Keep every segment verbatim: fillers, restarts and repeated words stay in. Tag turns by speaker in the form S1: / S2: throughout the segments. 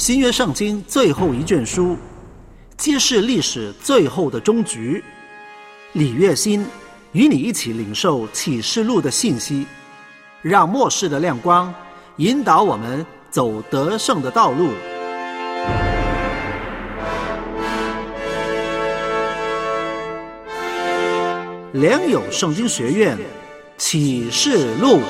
S1: 新约圣经最后一卷书，揭示历史最后的终局。李月新与你一起领受启示录的信息，让末世的亮光引导我们走得胜的道路。良友圣经学院启示录。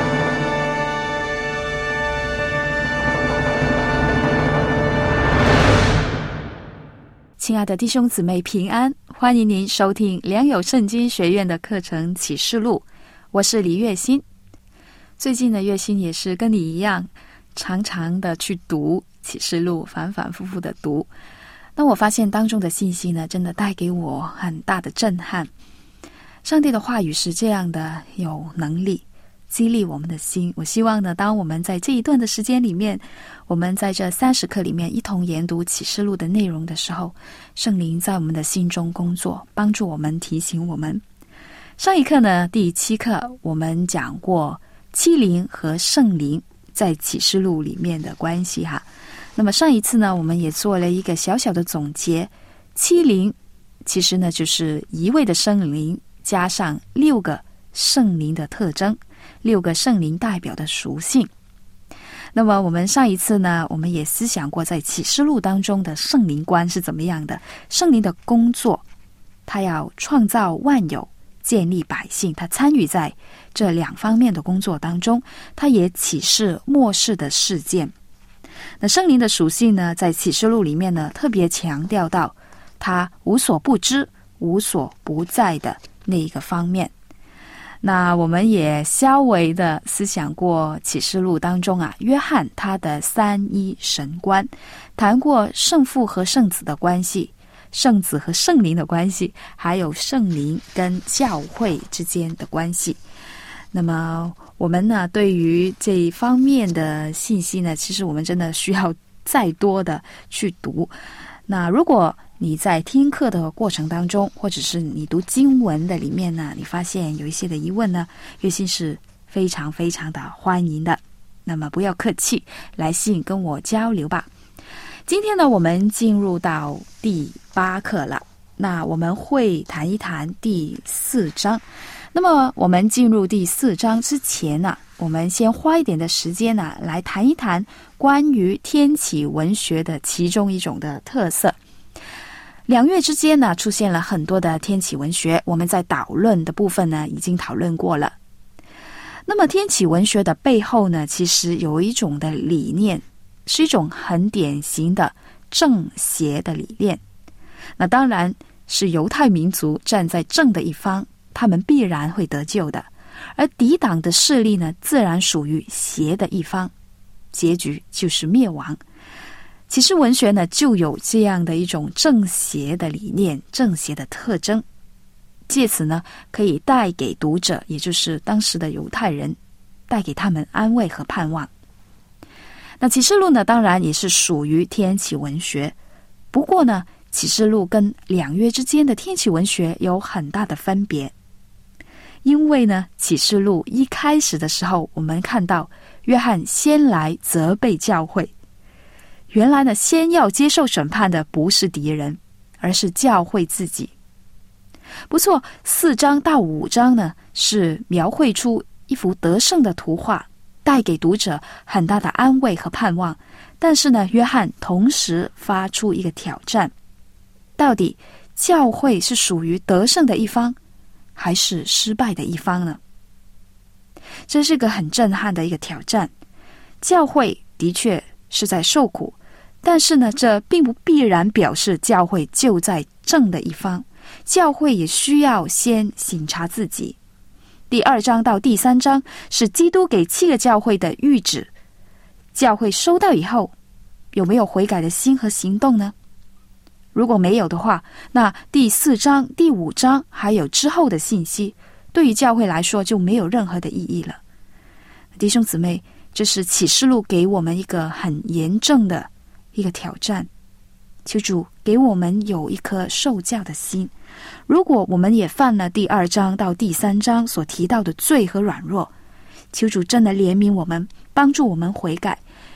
S2: 亲爱的弟兄姊妹平安，欢迎您收听良友圣经学院的课程启示录，我是李月新。最近的月新也是跟你一样，常常的去读启示录，反反复复的读。那我发现当中的信息呢，真的带给我很大的震撼。上帝的话语是这样的有能力激励我们的心。我希望呢，当我们在这一段的时间里面，我们在这三十课里面一同研读启示录的内容的时候，圣灵在我们的心中工作，帮助我们，提醒我们。上一课呢，第七课我们讲过欺凌和圣灵在启示录里面的关系哈。那么上一次呢，我们也做了一个小小的总结，欺凌其实呢就是一位的圣灵加上六个圣灵的特征，六个圣灵代表的属性。那么我们上一次呢，我们也思想过在启示录当中的圣灵观是怎么样的。圣灵的工作，他要创造万有，建立百姓，他参与在这两方面的工作当中，他也启示末世的事件。那圣灵的属性呢，在启示录里面呢，特别强调到他无所不知、无所不在的那一个方面。那我们也稍微的思想过启示录当中啊，约翰他的三一神观，谈过圣父和圣子的关系，圣子和圣灵的关系，还有圣灵跟教会之间的关系。那么我们呢，对于这一方面的信息呢，其实我们真的需要再多的去读。那如果你在听课的过程当中，或者是你读经文的里面呢，你发现有一些的疑问呢，月信是非常非常的欢迎的。那么不要客气，来信跟我交流吧。今天呢，我们进入到第八课了，那我们会谈一谈第四章。那么我们进入第四章之前呢，我们先花一点的时间呢，来谈一谈关于天启文学的其中一种的特色。两月之间呢，出现了很多的天启文学，我们在导论的部分呢，已经讨论过了。那么天启文学的背后呢，其实有一种的理念，是一种很典型的正邪的理念。那当然是犹太民族站在正的一方，他们必然会得救的，而抵挡的势力呢，自然属于邪的一方，结局就是灭亡。启示文学呢，就有这样的一种正邪的理念，正邪的特征，借此呢，可以带给读者，也就是当时的犹太人，带给他们安慰和盼望。那启示录呢，当然也是属于天启文学，不过呢，启示录跟两约之间的天启文学有很大的分别。因为呢，启示录一开始的时候，我们看到约翰先来责备教会。原来呢，先要接受审判的不是敌人，而是教会自己。不错，四章到五章呢，是描绘出一幅得胜的图画，带给读者很大的安慰和盼望。但是呢，约翰同时发出一个挑战，到底教会是属于得胜的一方，还是失败的一方呢？这是个很震撼的一个挑战。教会的确是在受苦，但是呢，这并不必然表示教会就在正的一方，教会也需要先省察自己。第二章到第三章是基督给七个教会的谕旨，教会收到以后，有没有悔改的心和行动呢？如果没有的话，那第四章、第五章还有之后的信息，对于教会来说就没有任何的意义了。弟兄姊妹，这是启示录给我们一个很严正的一个挑战，求主给我们有一颗受教的心。如果我们也犯了第二章到第三章所提到的罪和软弱，求主真的怜悯我们，帮助我们悔改，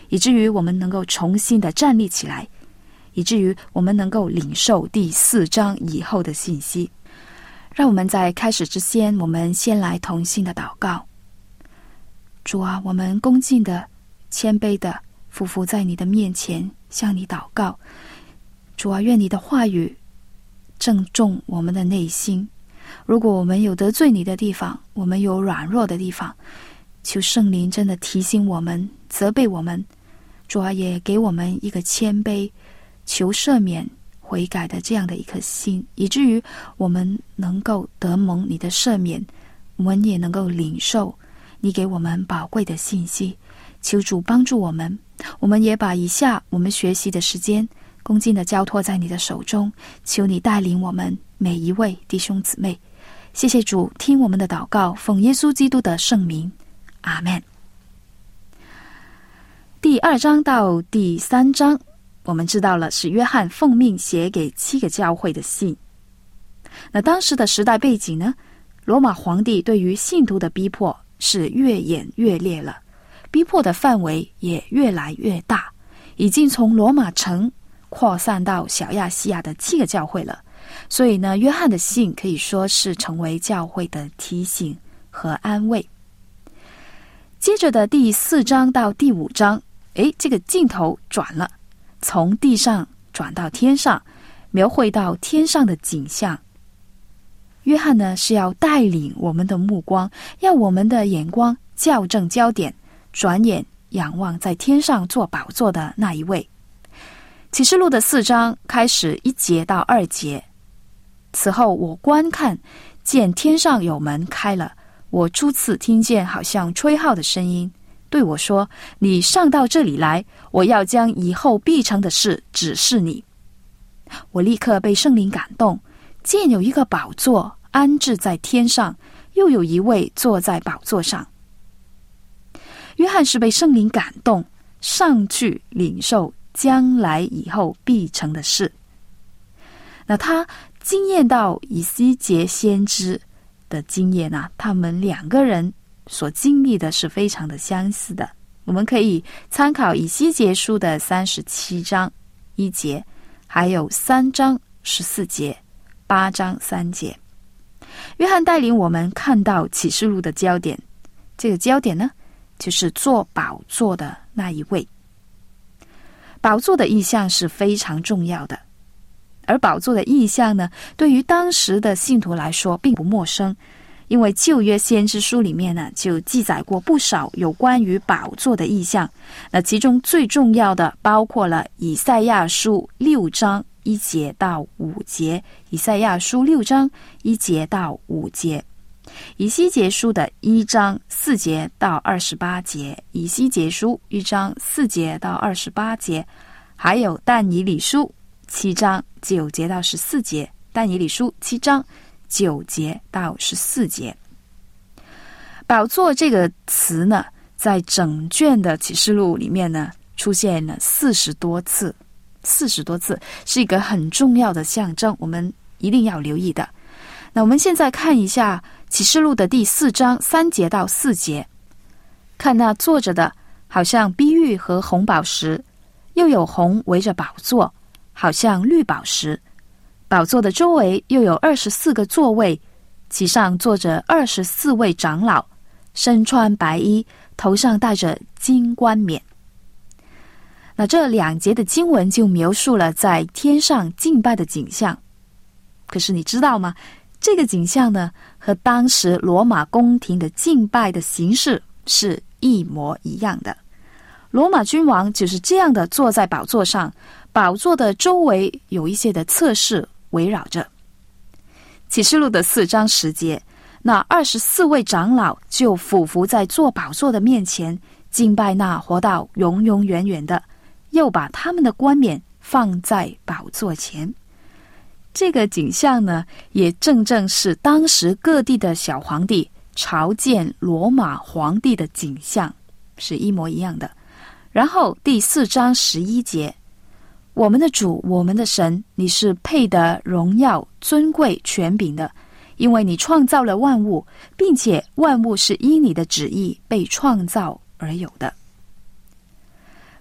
S2: 以至于我们能够重新的站立起来，以至于我们能够领受第四章以后的信息。让我们在开始之前，我们先来同心的祷告。主啊，我们恭敬的、谦卑的匍匐在你的面前，向你祷告。主啊，愿你的话语正中我们的内心。如果我们有得罪你的地方，我们有软弱的地方，求圣灵真的提醒我们，责备我们。主啊，也给我们一个谦卑、求赦免、悔改的这样的一颗心，以至于我们能够得蒙你的赦免，我们也能够领受你给我们宝贵的信息。求主帮助我们，我们也把以下我们学习的时间恭敬的交托在你的手中，求你带领我们每一位弟兄姊妹。谢谢主，听我们的祷告，奉耶稣基督的圣名，阿们。第二章到第三章，我们知道了是约翰奉命写给七个教会的信。那当时的时代背景呢，罗马皇帝对于信徒的逼迫是越演越烈了，逼迫的范围也越来越大，已经从罗马城扩散到小亚细亚的七个教会了。所以呢，约翰的信可以说是成为教会的提醒和安慰。接着的第四章到第五章，诶，这个镜头转了，从地上转到天上，描绘到天上的景象。约翰呢，是要带领我们的目光，要我们的眼光校正焦点，转眼仰望在天上坐宝座的那一位。启示录的四章开始一节到二节。此后我观看，见天上有门开了，我初次听见好像吹号的声音，对我说：你上到这里来，我要将以后必成的事指示你。我立刻被圣灵感动，见有一个宝座安置在天上，又有一位坐在宝座上。约翰是被圣灵感动，上去领受将来以后必成的事。那他经验到以西结先知的经验啊，他们两个人所经历的是非常的相似的。我们可以参考以西结书的三十七章一节，还有三章十四节、八章三节。约翰带领我们看到启示录的焦点，这个焦点呢，就是坐宝座的那一位。宝座的意象是非常重要的，而宝座的意象呢，对于当时的信徒来说并不陌生，因为旧约先知书里面呢，就记载过不少有关于宝座的意象。那其中最重要的包括了以赛亚书六章一节到五节，以赛亚书六章一节到五节，以西结书的一章四节到二十八节，以西结书一章四节到二十八节，还有但以理书七章九节到十四节，但以理书七章九节到十四节。宝座这个词呢，在整卷的启示录里面呢，出现了四十多次，四十多次是一个很重要的象征，我们一定要留意的。那我们现在看一下启示录的第四章三节到四节，看那坐着的好像碧玉和红宝石，又有红围着宝座，好像绿宝石。宝座的周围又有二十四个座位，其上坐着二十四位长老，身穿白衣，头上戴着金冠冕。那这两节的经文就描述了在天上敬拜的景象。可是你知道吗？这个景象呢，和当时罗马宫廷的敬拜的形式是一模一样的。罗马君王就是这样的坐在宝座上，宝座的周围有一些的侧室围绕着。启示录的四章十节，那二十四位长老就俯伏在坐宝座的面前，敬拜那活到永永远远的，又把他们的冠冕放在宝座前。这个景象呢，也正正是当时各地的小皇帝朝见罗马皇帝的景象，是一模一样的。然后第四章十一节，我们的主，我们的神，你是配得荣耀、尊贵、权柄的，因为你创造了万物，并且万物是依你的旨意被创造而有的。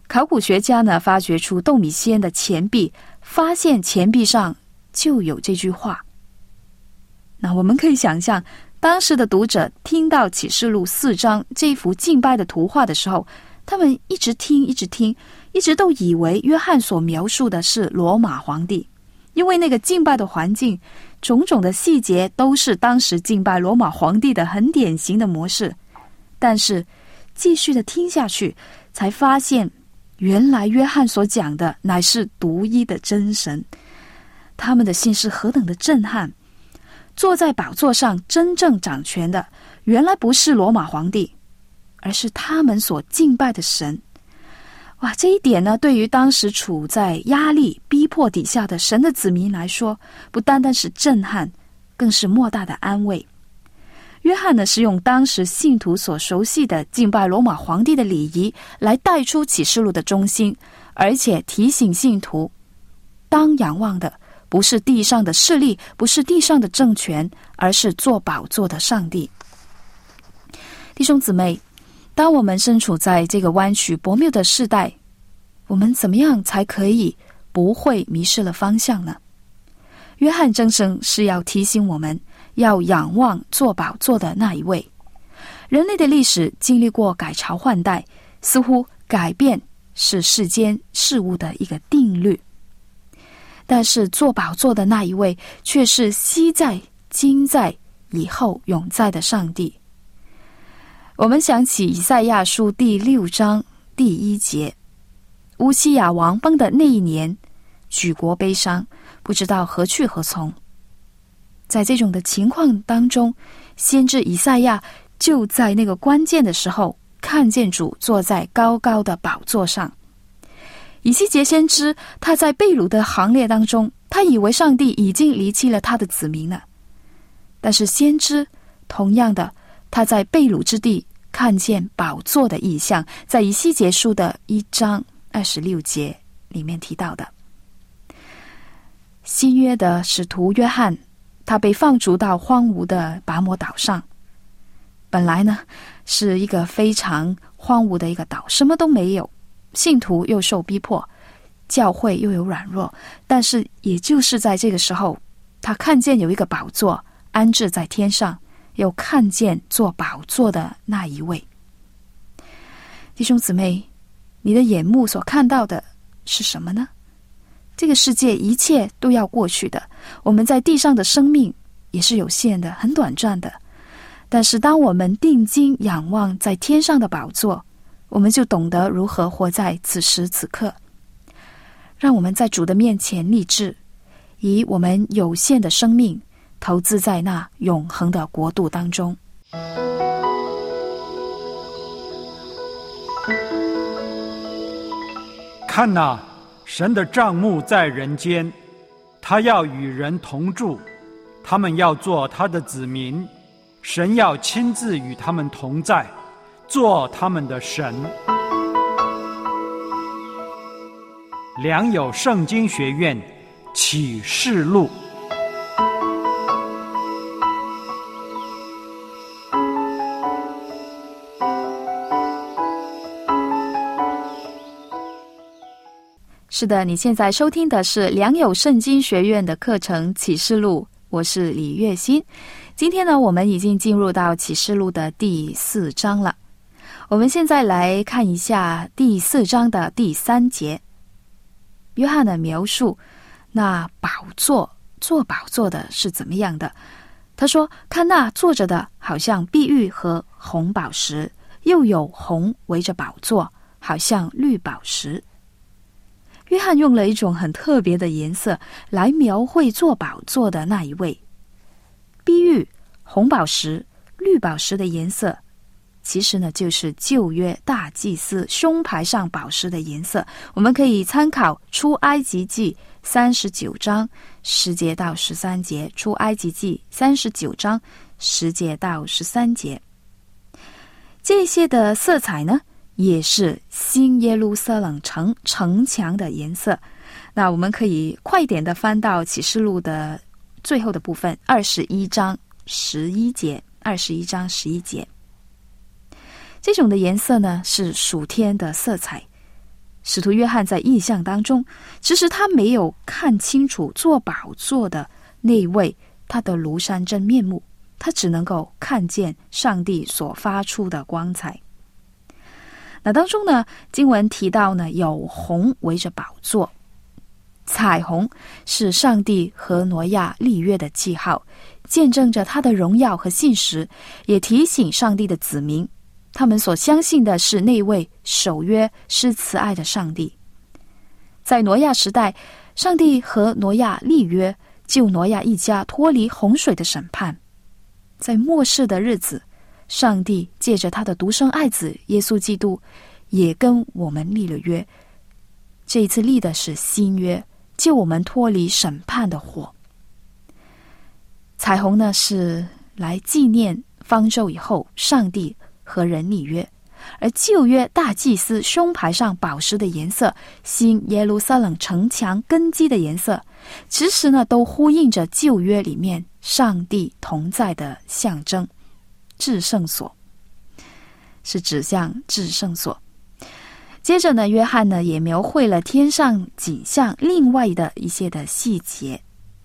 S2: 考古学家呢发掘出豆米仙的钱币，发现钱币上就有这句话。那我们可以想象，当时的读者听到启示录四章这幅敬拜的图画的时候，他们一直听一直听，一直都以为约翰所描述的是罗马皇帝，因为那个敬拜的环境，种种的细节都是当时敬拜罗马皇帝的很典型的模式。但是继续的听下去，才发现原来约翰所讲的乃是独一的真神。他们的心是何等的震撼！坐在宝座上真正掌权的，原来不是罗马皇帝，而是他们所敬拜的神。哇，这一点呢，对于当时处在压力逼迫底下的神的子民来说，不单单是震撼，更是莫大的安慰。约翰呢，是用当时信徒所熟悉的敬拜罗马皇帝的礼仪来带出启示录的中心，而且提醒信徒，当仰望的不是地上的势力，不是地上的政权，而是坐宝座的上帝。弟兄姊妹，当我们身处在这个弯曲薄谬的世代，我们怎么样才可以不会迷失了方向呢？约翰正正是要提醒我们，要仰望坐宝座的那一位。人类的历史经历过改朝换代，似乎改变是世间事物的一个定律，但是坐宝座的那一位却是昔在、今在、以后永在的上帝。我们想起以赛亚书第六章第一节，乌西雅王崩的那一年，举国悲伤，不知道何去何从。在这种的情况当中，先知以赛亚就在那个关键的时候看见主坐在高高的宝座上。以西结先知他在被掳的行列当中，他以为上帝已经离弃了他的子民了，但是先知同样的，他在被掳之地看见宝座的意象，在以西结书的一章二十六节里面提到的。新约的使徒约翰，他被放逐到荒芜的拔摩岛上，本来呢是一个非常荒芜的一个岛，什么都没有，信徒又受逼迫，教会又有软弱，但是也就是在这个时候，他看见有一个宝座安置在天上，又看见坐宝座的那一位。弟兄姊妹，你的眼目所看到的是什么呢？这个世界一切都要过去的，我们在地上的生命也是有限的，很短暂的。但是当我们定睛仰望在天上的宝座，我们就懂得如何活在此时此刻。让我们在主的面前立志，以我们有限的生命投资在那永恒的国度当中。
S3: 看哪，神的帐幕在人间，他要与人同住，他们要做他的子民，神要亲自与他们同在，做他们的神。良友圣经学院启示录。
S2: 是的，你现在收听的是良友圣经学院的课程启示录，我是李月欣。今天呢，我们已经进入到启示录的第四章了。我们现在来看一下第四章的第三节。约翰的描述那宝座，坐宝座的是怎么样的。他说，看那坐着的好像碧玉和红宝石，又有红围着宝座，好像绿宝石。约翰用了一种很特别的颜色来描绘坐宝座的那一位。碧玉、红宝石、绿宝石的颜色，其实呢就是旧约大祭司胸牌上宝石的颜色。我们可以参考出埃及记三十九章十节到十三节，出埃及记三十九章十节到十三节。这些的色彩呢，也是新耶路撒冷城城墙的颜色。那我们可以快点的翻到启示录的最后的部分，二十一章十一节，二十一章十一节。这种的颜色呢，是属天的色彩， 使徒约翰在异象当中，其实他没有看清楚坐宝座的那位他的庐山真面目，他只能够看见上帝所发出的光彩。那当中呢，经文提到呢，有虹围着宝座，彩虹是上帝和挪亚立约的记号，见证着他的荣耀和信实，也提醒上帝的子民，他们所相信的是那位守约施慈爱的上帝。在挪亚时代，上帝和挪亚立约，救挪亚一家脱离洪水的审判。在末世的日子，上帝借着他的独生爱子耶稣基督，也跟我们立了约。这一次立的是新约，救我们脱离审判的火。彩虹呢，是来纪念方舟以后上帝和人立约，而旧约大祭司胸牌上宝石的颜色，新耶路撒冷城墙根基的颜色，其实呢都呼应着旧约里面上帝同在的象征，至圣所，是指向至圣所。接着呢，约翰呢也描绘了天上景象另外的一些的细节。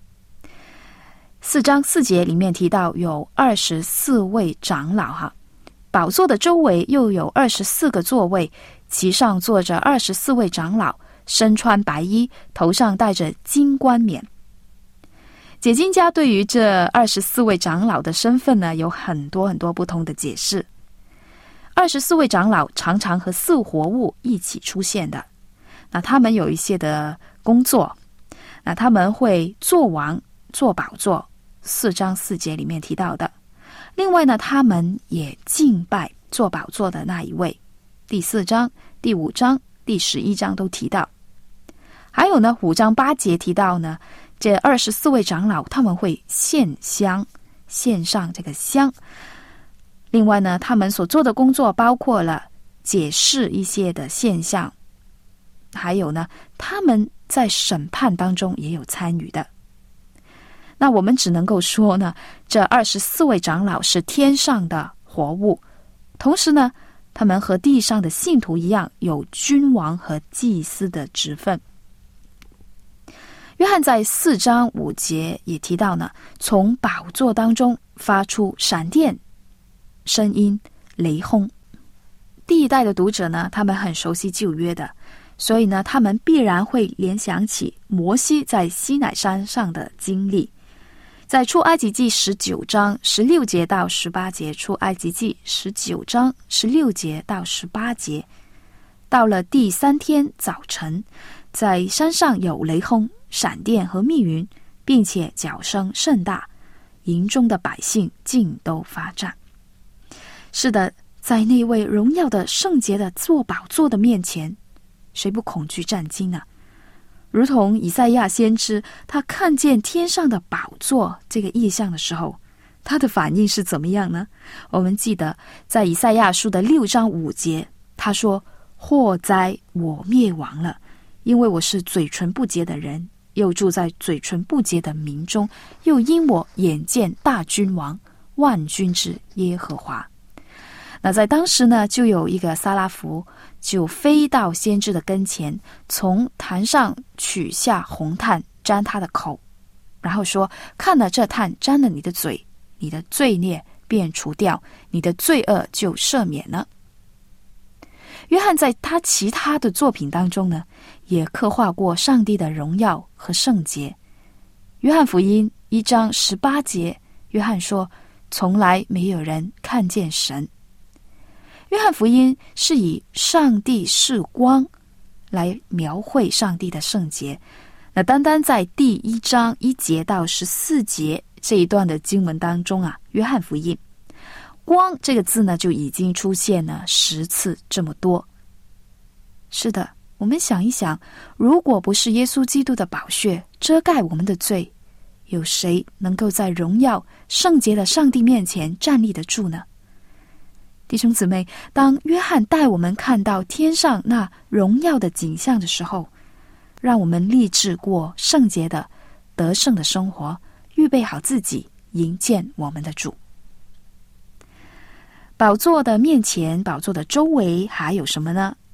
S2: 四章四节里面提到有二十四位长老哈，宝座的周围又有二十四个座位，其上坐着二十四位长老，身穿白衣，头上戴着金冠冕。解经家对于这二十四位长老的身份呢，有很多很多不同的解释。二十四位长老常常和四活物一起出现的，那他们有一些的工作，那他们会做王做宝座，四章四节里面提到的。另外呢，他们也敬拜做宝座的那一位，第四章、第五章、第十一章都提到。还有呢，五章八节提到呢，这二十四位长老他们会献香，献上这个香。另外呢，他们所做的工作包括了解释一些的现象，还有呢，他们在审判当中也有参与的。那我们只能够说呢，这二十四位长老是天上的活物，同时呢，他们和地上的信徒一样，有君王和祭司的职分。约翰在四章五节也提到呢，从宝座当中发出闪电、声音、雷轰。第一代的读者呢，他们很熟悉旧约的，所以呢，他们必然会联想起摩西在西乃山上的经历。在出埃及记十九章十六节到十八节，出埃及记十九章十六节到十八节，到了第三天早晨，在山上有雷轰、闪电和密云，并且角声甚大，营中的百姓尽都发战。是的，在那位荣耀的圣洁的坐宝座的面前，谁不恐惧战惊呢？如同以赛亚先知，他看见天上的宝座这个异象的时候，他的反应是怎么样呢？我们记得在以赛亚书的六章五节，他说：祸哉，我灭亡了，因为我是嘴唇不洁的人，又住在嘴唇不洁的民中，又因我眼见大君王万军之耶和华。那在当时呢，就有一个撒拉弗就飞到先知的跟前，从坛上取下红炭沾他的口，然后说：看了这炭沾了你的嘴，你的罪孽便除掉，你的罪恶就赦免了。约翰在他其他的作品当中呢，也刻画过上帝的荣耀和圣洁。约翰福音一章十八节，约翰说：从来没有人看见神。约翰福音是以上帝是光来描绘上帝的圣洁。那单单在第一章一节到十四节这一段的经文当中啊，约翰福音光这个字呢就已经出现了十次这么多。是的，我们想一想，如果不是耶稣基督的宝血遮盖我们的罪，有谁能够在荣耀圣洁的上帝面前站立得住呢？弟兄姊妹，当约翰带我们看到天上那荣耀的景象的时候，让我们立志过圣洁的得胜的生活，预备好自己迎见我们的主。宝座的面前，宝座的周围还有什么呢？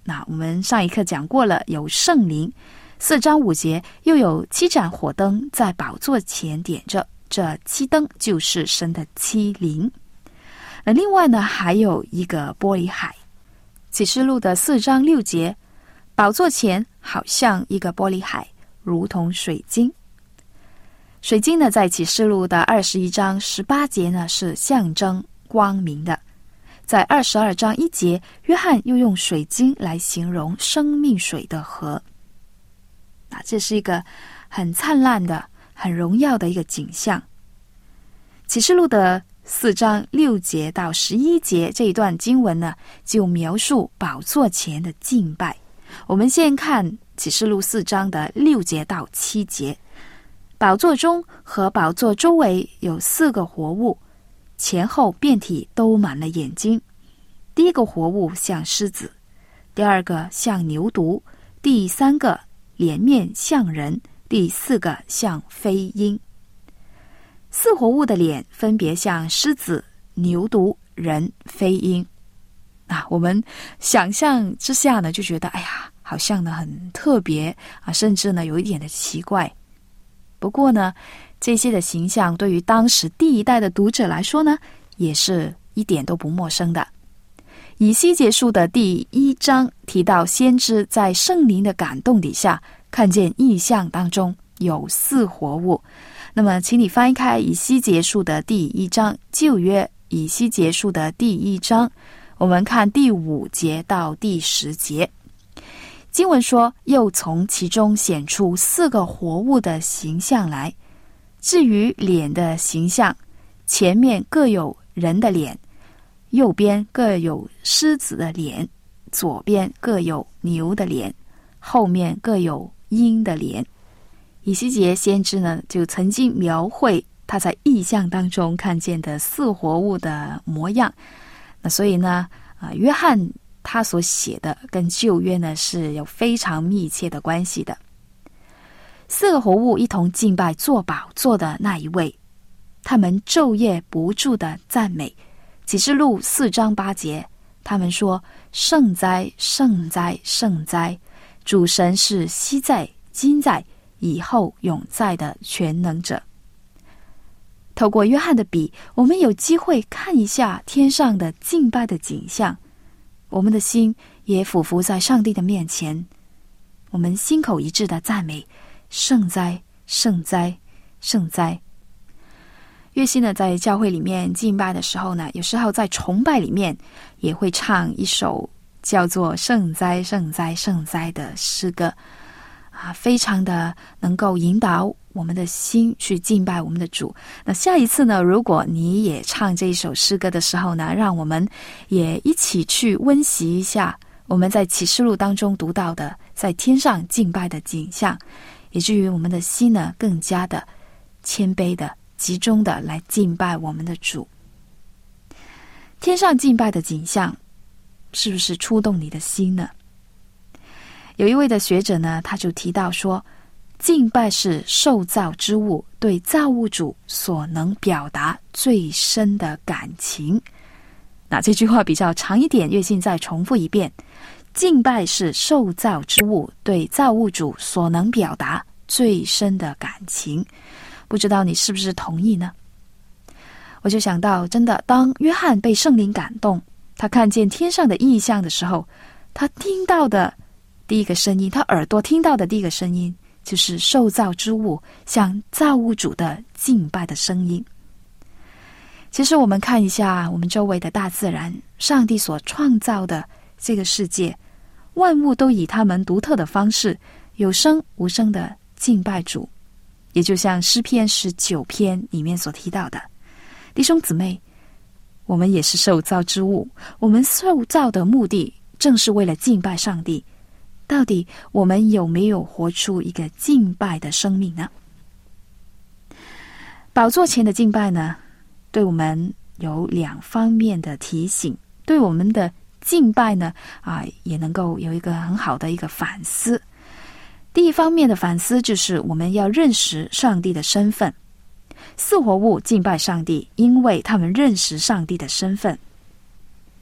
S2: 那我们上一课讲过了，有圣灵，四章五节又有七盏火灯在宝座前点着，这七灯就是神的七灵。那另外呢，还有一个玻璃海，启示录的四章六节，宝座前好像一个玻璃海，如同水晶。水晶呢，在启示录的二十一章十八节呢，是象征光明的。在二十二章一节，约翰又用水晶来形容生命水的河。那这是一个很灿烂的、很荣耀的一个景象。启示录的四章六节到十一节这一段经文呢，就描述宝座前的敬拜。我们先看启示录四章的六节到七节。宝座中和宝座周围有四个活物，前后遍体都满了眼睛。第一个活物像狮子，第二个像牛犊，第三个脸面像人，第四个像飞鹰。四活物的脸分别像狮子、牛犊、人、飞鹰。啊，我们想象之下呢，就觉得哎呀，好像呢很特别啊，甚至呢有一点的奇怪。不过呢，这些的形象对于当时第一代的读者来说呢，也是一点都不陌生的。以西结书的第一章提到，先知在圣灵的感动底下，看见异象当中有四活物。那么，请你翻开以西结书的第一章，旧约以西结书的第一章，我们看第五节到第十节。经文说，又从其中显出四个活物的形象来。至于脸的形象，前面各有人的脸，右边各有狮子的脸，左边各有牛的脸，后面各有鹰的脸。以西结先知呢，就曾经描绘他在异象当中看见的四活物的模样。那所以呢，啊，约翰他所写的跟旧约呢是有非常密切的关系的。四个活物一同敬拜坐宝座的那一位，他们昼夜不住的赞美。启示录四章八节，他们说：圣哉，圣哉，圣哉！主神是昔在、今在、以后永在的全能者。透过约翰的笔，我们有机会看一下天上的敬拜的景象，我们的心也俯伏在上帝的面前，我们心口一致的赞美：圣哉，圣哉，圣哉！约西呢，在教会里面敬拜的时候呢，有时候在崇拜里面也会唱一首叫做圣哉，圣哉，圣哉的诗歌啊，非常的能够引导我们的心去敬拜我们的主。那下一次呢，如果你也唱这一首诗歌的时候呢，让我们也一起去温习一下我们在启示录当中读到的在天上敬拜的景象，以至于我们的心呢更加的谦卑的集中的来敬拜我们的主。天上敬拜的景象是不是触动你的心呢？有一位的学者呢，他就提到说，敬拜是受造之物对造物主所能表达最深的感情。那这句话比较长一点，月信再重复一遍：敬拜是受造之物对造物主所能表达最深的感情。不知道你是不是同意呢？我就想到，真的，当约翰被圣灵感动，他看见天上的异象的时候，他听到的第一个声音，他耳朵听到的第一个声音，就是受造之物向造物主的敬拜的声音。其实我们看一下我们周围的大自然，上帝所创造的这个世界，万物都以他们独特的方式，有声无声的敬拜主。也就像诗篇十九篇里面所提到的，弟兄姊妹，我们也是受造之物，我们受造的目的正是为了敬拜上帝。到底我们有没有活出一个敬拜的生命呢？宝座前的敬拜呢，对我们有两方面的提醒，对我们的敬拜呢，啊，也能够有一个很好的一个反思。第一方面的反思就是我们要认识上帝的身份。四活物敬拜上帝，因为他们认识上帝的身份。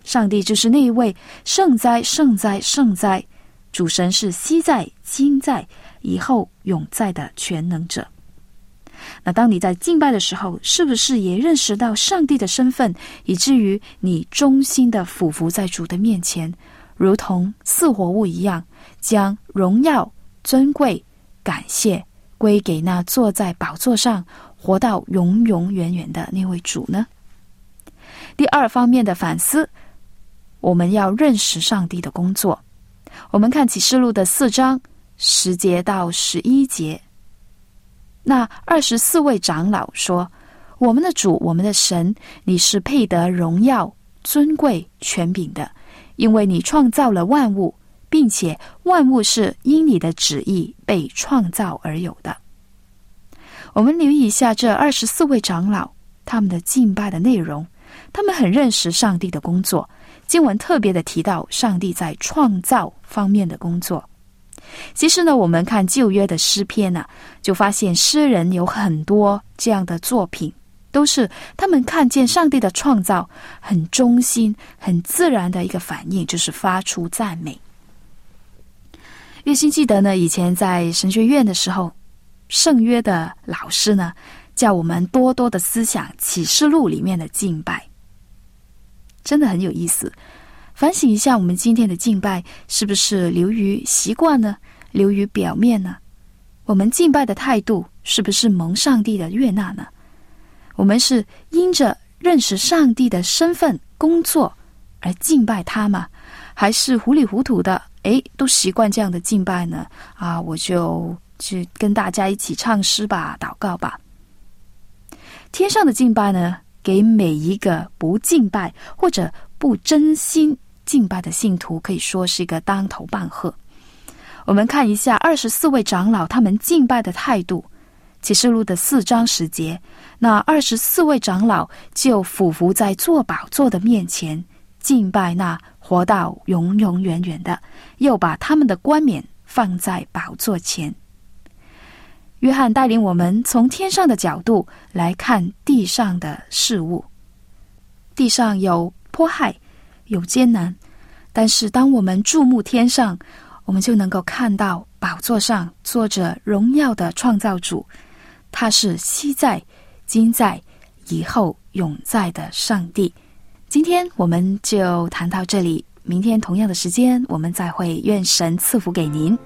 S2: 上帝就是那一位圣哉圣哉圣哉，主神是昔在今在以后永在的全能者。那当你在敬拜的时候，是不是也认识到上帝的身份，以至于你忠心的俯伏在主的面前，如同似活物一样，将荣耀、尊贵、感谢归给那坐在宝座上活到永永远远的那位主呢？第二方面的反思，我们要认识上帝的工作。我们看启示录的四章十节到十一节，那二十四位长老说，我们的主，我们的神，你是配得荣耀、尊贵、权柄的，因为你创造了万物，并且万物是因你的旨意被创造而有的。我们留意一下这二十四位长老他们的敬拜的内容，他们很认识上帝的工作。经文特别的提到上帝在创造方面的工作。其实呢，我们看旧约的诗篇呢、啊，就发现诗人有很多这样的作品，都是他们看见上帝的创造，很忠心、很自然的一个反应，就是发出赞美。岳心记得呢，以前在神学院的时候，圣约的老师呢，叫我们多多的思想启示录里面的敬拜，真的很有意思。反省一下，我们今天的敬拜是不是流于习惯呢？流于表面呢？我们敬拜的态度是不是蒙上帝的悦纳呢？我们是因着认识上帝的身份、工作而敬拜他吗？还是糊里糊涂的，诶，都习惯这样的敬拜呢？啊，我就去跟大家一起唱诗吧，祷告吧。天上的敬拜呢，给每一个不敬拜或者不真心敬拜的信徒可以说是一个当头棒喝。我们看一下二十四位长老他们敬拜的态度。启示录的四章十节，那二十四位长老就俯伏在坐宝座的面前，敬拜那活到永永远远的，又把他们的冠冕放在宝座前。约翰带领我们从天上的角度来看地上的事物。地上有迫害，有艰难，但是当我们注目天上，我们就能够看到宝座上坐着荣耀的创造主，他是昔在、今在、以后永在的上帝。今天我们就谈到这里，明天同样的时间我们再会，愿神赐福给您。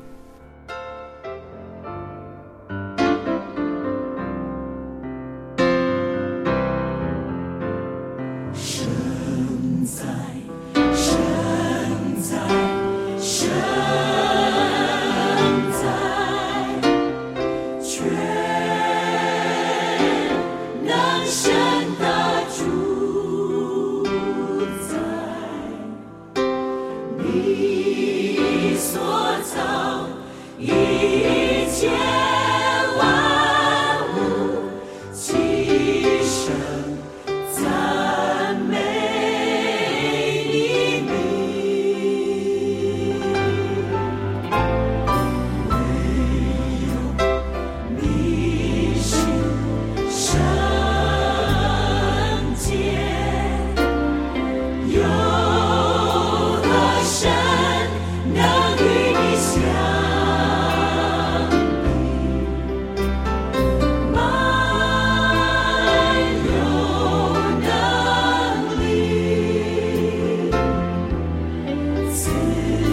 S4: 赐